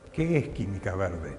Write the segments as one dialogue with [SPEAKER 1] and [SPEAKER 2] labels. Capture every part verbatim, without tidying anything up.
[SPEAKER 1] ¿Qué es química verde?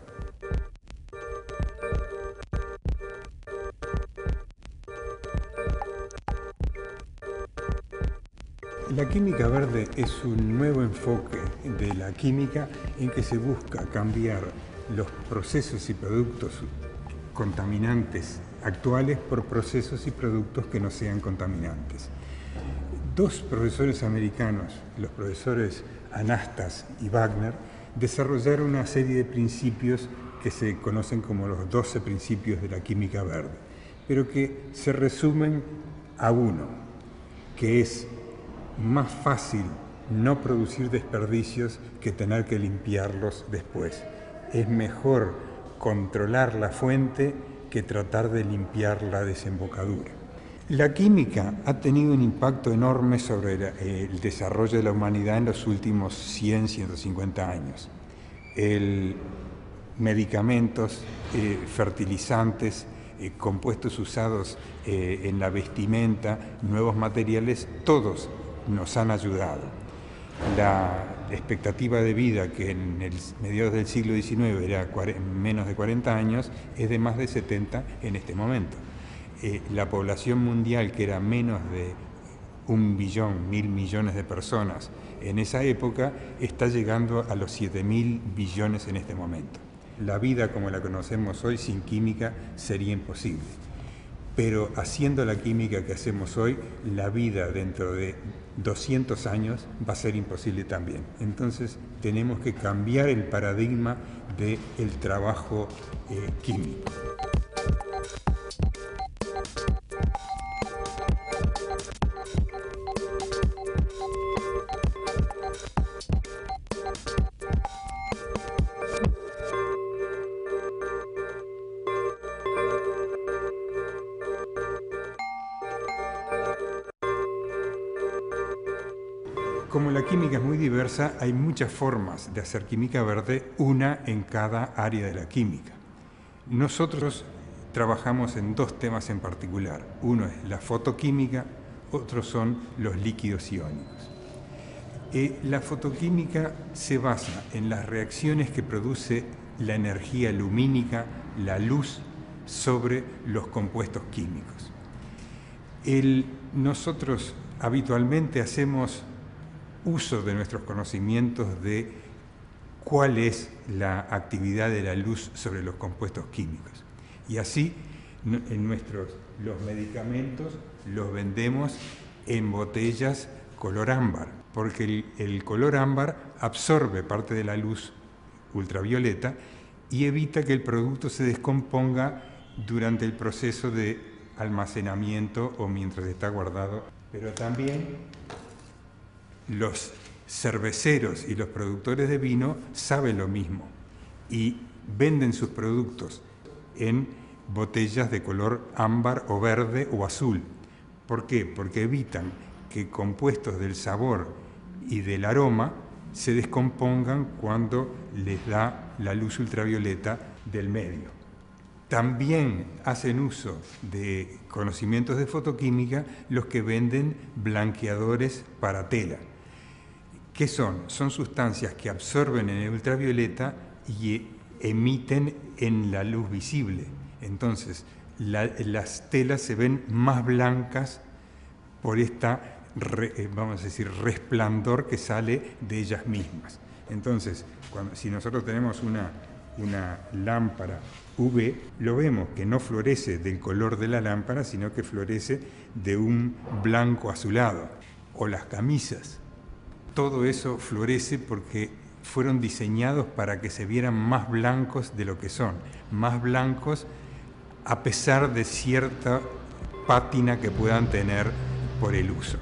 [SPEAKER 1] La química verde es un nuevo enfoque de la química en que se busca cambiar los procesos y productos contaminantes actuales por procesos y productos que no sean contaminantes. Dos profesores americanos, los profesores Anastas y Wagner, desarrollaron una serie de principios que se conocen como los doce principios de la química verde, pero que se resumen a uno, que es más fácil no producir desperdicios que tener que limpiarlos después. Es mejor controlar la fuente que tratar de limpiar la desembocadura. La química ha tenido un impacto enorme sobre el desarrollo de la humanidad en los últimos cien, ciento cincuenta años. El, medicamentos, eh, fertilizantes, eh, compuestos usados eh, en la vestimenta, nuevos materiales, todos nos han ayudado. La expectativa de vida, que en el mediados del siglo diecinueve era menos de cuarenta años, es de más de setenta en este momento. Eh, la población mundial, que era menos de un billón, mil millones de personas en esa época, está llegando a los siete mil billones en este momento. La vida como la conocemos hoy sin química sería imposible. Pero haciendo la química que hacemos hoy, la vida dentro de doscientos años va a ser imposible también. Entonces tenemos que cambiar el paradigma del trabajo eh, químico. Como la química es muy diversa, hay muchas formas de hacer química verde, una en cada área de la química. Nosotros trabajamos en dos temas en particular. Uno es la fotoquímica, otros son los líquidos iónicos. Eh, la fotoquímica se basa en las reacciones que produce la energía lumínica, la luz, sobre los compuestos químicos. El, nosotros habitualmente hacemos uso de nuestros conocimientos de cuál es la actividad de la luz sobre los compuestos químicos. Y así, en nuestros, los medicamentos los vendemos en botellas color ámbar, porque el, el color ámbar absorbe parte de la luz ultravioleta y evita que el producto se descomponga durante el proceso de almacenamiento o mientras está guardado. Pero también los cerveceros y los productores de vino saben lo mismo y venden sus productos en botellas de color ámbar o verde o azul. ¿Por qué? Porque evitan que compuestos del sabor y del aroma se descompongan cuando les da la luz ultravioleta del medio. También hacen uso de conocimientos de fotoquímica los que venden blanqueadores para tela. ¿Qué son? Son sustancias que absorben en el ultravioleta y emiten en la luz visible. Entonces, la, las telas se ven más blancas por esta, re, vamos a decir, resplandor que sale de ellas mismas. Entonces, cuando, si nosotros tenemos una, una lámpara U V, lo vemos que no florece del color de la lámpara, sino que florece de un blanco azulado. O las camisas. Todo eso florece porque fueron diseñados para que se vieran más blancos de lo que son, más blancos a pesar de cierta pátina que puedan tener por el uso.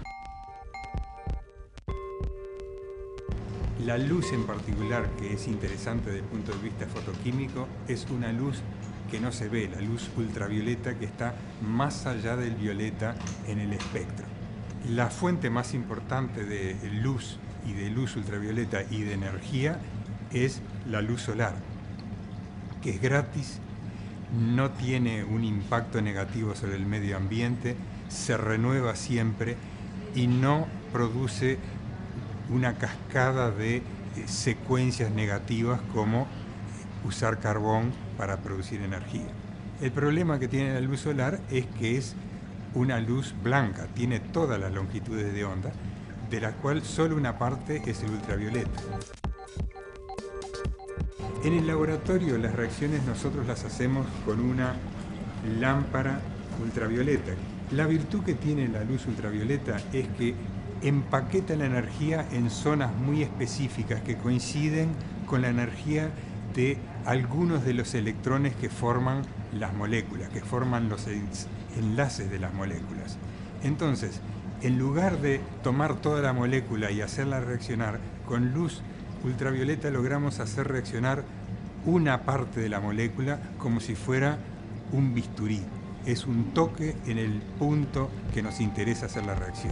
[SPEAKER 1] La luz en particular, que es interesante desde el punto de vista fotoquímico, es una luz que no se ve, la luz ultravioleta que está más allá del violeta en el espectro. La fuente más importante de luz y de luz ultravioleta y de energía es la luz solar, que es gratis, no tiene un impacto negativo sobre el medio ambiente, se renueva siempre y no produce una cascada de eh, secuencias negativas como usar carbón para producir energía. El problema que tiene la luz solar es que es una luz blanca, tiene todas las longitudes de onda, de la cual solo una parte es el ultravioleta. En el laboratorio las reacciones nosotros las hacemos con una lámpara ultravioleta. La virtud que tiene la luz ultravioleta es que empaqueta la energía en zonas muy específicas que coinciden con la energía de algunos de los electrones que forman las moléculas, que forman los enlaces de las moléculas. Entonces, en lugar de tomar toda la molécula y hacerla reaccionar, con luz ultravioleta logramos hacer reaccionar una parte de la molécula como si fuera un bisturí. Es un toque en el punto que nos interesa hacer la reacción.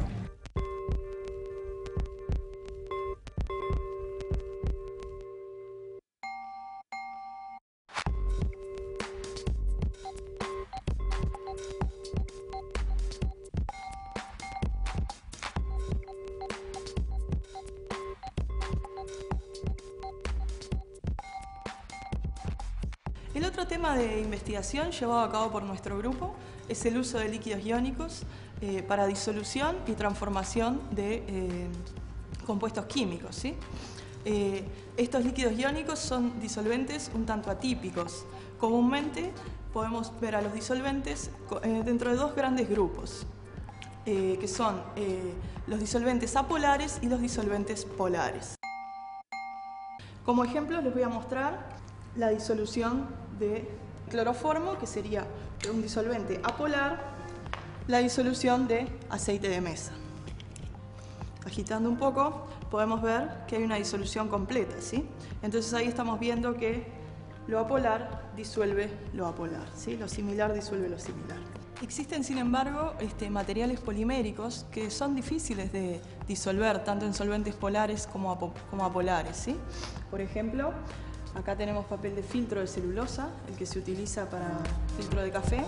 [SPEAKER 2] El otro tema de investigación llevado a cabo por nuestro grupo es el uso de líquidos iónicos eh, para disolución y transformación de eh, compuestos químicos, ¿sí? Eh, estos líquidos iónicos son disolventes un tanto atípicos. Comúnmente podemos ver a los disolventes eh, dentro de dos grandes grupos, eh, que son eh, los disolventes apolares y los disolventes polares. Como ejemplo les voy a mostrar la disolución de cloroformo, que sería un disolvente apolar, la disolución de aceite de mesa. Agitando un poco podemos ver que hay una disolución completa, ¿sí? Entonces ahí estamos viendo que lo apolar disuelve lo apolar, ¿sí? Lo similar disuelve lo similar. Existen, sin embargo, este, materiales poliméricos que son difíciles de disolver, tanto en solventes polares como, apo como apolares, ¿sí? Por ejemplo, acá tenemos papel de filtro de celulosa, el que se utiliza para filtro de café.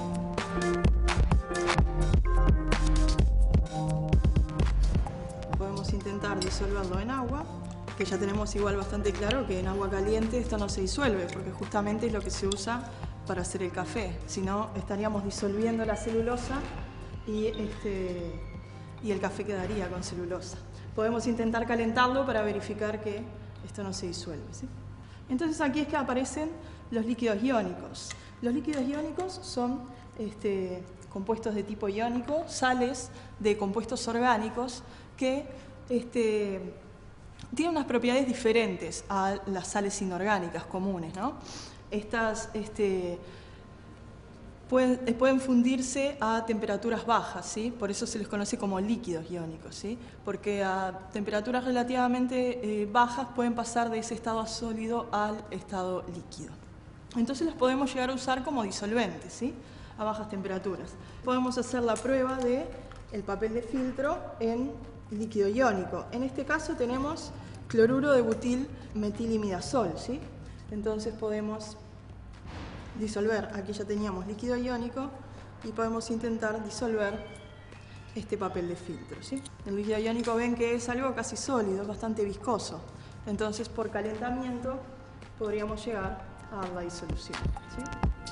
[SPEAKER 2] Podemos intentar disolverlo en agua, que ya tenemos igual bastante claro que en agua caliente esto no se disuelve, porque justamente es lo que se usa para hacer el café. Si no, estaríamos disolviendo la celulosa y, este, y el café quedaría con celulosa. Podemos intentar calentarlo para verificar que esto no se disuelve, ¿sí? Entonces aquí es que aparecen los líquidos iónicos. Los líquidos iónicos son este, compuestos de tipo iónico, sales de compuestos orgánicos que este, tienen unas propiedades diferentes a las sales inorgánicas comunes, ¿no? Estas este, pueden, pueden fundirse a temperaturas bajas, ¿sí? Por eso se les conoce como líquidos iónicos, ¿sí? Porque a temperaturas relativamente eh, bajas pueden pasar de ese estado sólido al estado líquido. Entonces los podemos llegar a usar como disolventes, ¿sí? A bajas temperaturas. Podemos hacer la prueba del papel de filtro en líquido iónico. En este caso tenemos cloruro de butil metilimidazol, ¿sí? Entonces podemos disolver, aquí ya teníamos líquido iónico y podemos intentar disolver este papel de filtro, ¿sí? El líquido iónico ven que es algo casi sólido, bastante viscoso. Entonces por calentamiento podríamos llegar a la disolución, ¿sí?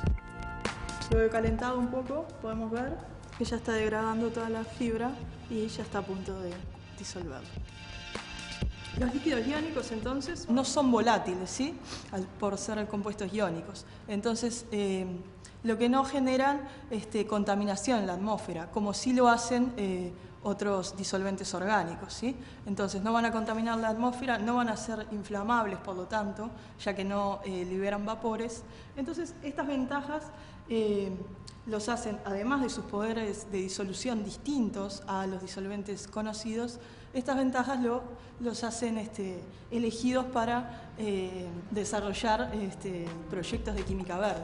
[SPEAKER 2] Luego de calentado un poco podemos ver que ya está degradando toda la fibra y ya está a punto de disolverlo. Los líquidos iónicos, entonces, no son volátiles, ¿sí? Al, por ser compuestos iónicos. Entonces, eh, lo que no generan este, contaminación en la atmósfera, como sí lo hacen eh, otros disolventes orgánicos, ¿sí? Entonces, no van a contaminar la atmósfera, no van a ser inflamables, por lo tanto, ya que no eh, liberan vapores. Entonces, estas ventajas eh, los hacen, además de sus poderes de disolución distintos a los disolventes conocidos, estas ventajas lo, los hacen este, elegidos para eh, desarrollar este, proyectos de química verde.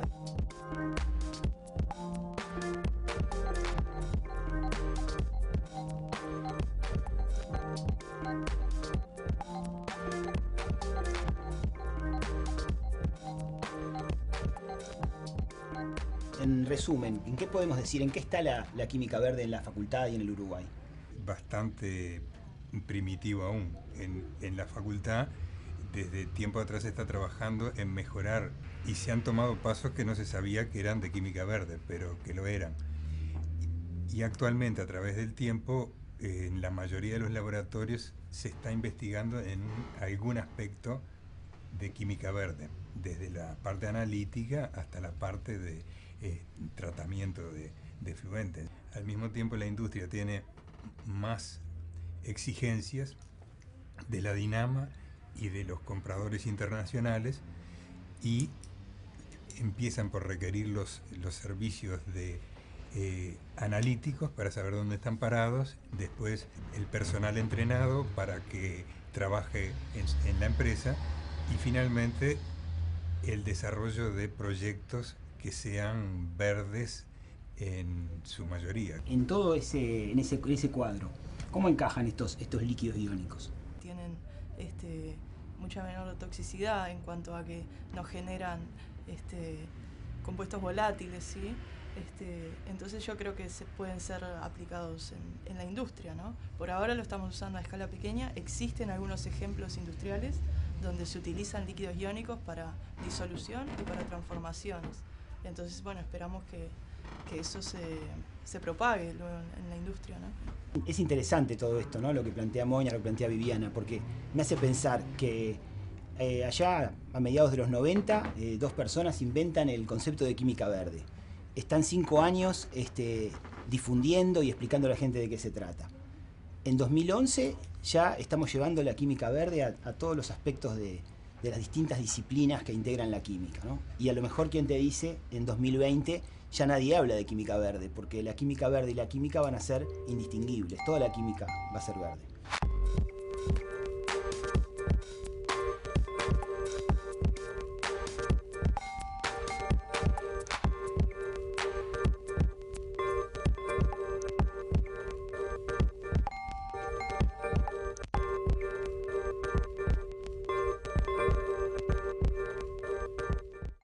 [SPEAKER 3] En resumen, ¿en qué podemos decir, en qué está la, la química verde en la facultad y en el Uruguay?
[SPEAKER 1] Bastante primitivo aún. En, en la facultad desde tiempo atrás está trabajando en mejorar y se han tomado pasos que no se sabía que eran de química verde, pero que lo eran. Y actualmente, a través del tiempo, eh, en la mayoría de los laboratorios se está investigando en algún aspecto de química verde, desde la parte analítica hasta la parte de eh, tratamiento de, de efluentes. Al mismo tiempo, la industria tiene más exigencias de la Dinama y de los compradores internacionales y empiezan por requerir los, los servicios de eh, analíticos para saber dónde están parados, después el personal entrenado para que trabaje en, en la empresa y finalmente el desarrollo de proyectos que sean verdes en su mayoría.
[SPEAKER 3] En todo ese, en ese, ese cuadro, ¿cómo encajan estos, estos líquidos iónicos?
[SPEAKER 2] Tienen este, mucha menor toxicidad en cuanto a que no generan este, compuestos volátiles, ¿sí? Este, entonces yo creo que se pueden ser aplicados en, en la industria, ¿no? Por ahora lo estamos usando a escala pequeña. Existen algunos ejemplos industriales donde se utilizan líquidos iónicos para disolución y para transformaciones. Entonces, bueno, esperamos que, que eso se, se propague luego en, en la industria, ¿no?
[SPEAKER 3] Es interesante todo esto, ¿no? Lo que plantea Moña, lo que plantea Viviana, porque me hace pensar que eh, allá a mediados de los noventa, eh, dos personas inventan el concepto de química verde. Están cinco años este, difundiendo y explicando a la gente de qué se trata. En dos mil once ya estamos llevando la química verde a, a todos los aspectos de, de las distintas disciplinas que integran la química, ¿no? Y a lo mejor quien te dice, en dos mil veinte ya nadie habla de química verde, porque la química verde y la química van a ser indistinguibles. Toda la química va a ser verde.